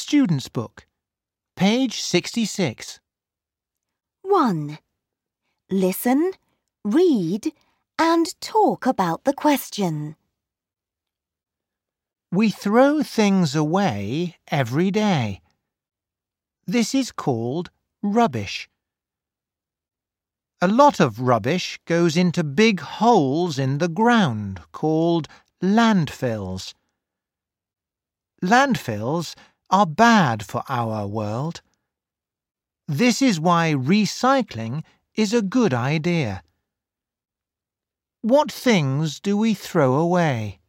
Student's Book, page 66. 1. Listen, read and talk about the question. We throw things away every day. This is called rubbish. A lot of rubbish goes into big holes in the ground called landfills. Landfills are bad for our world. This is why recycling is a good idea. What things do we throw away?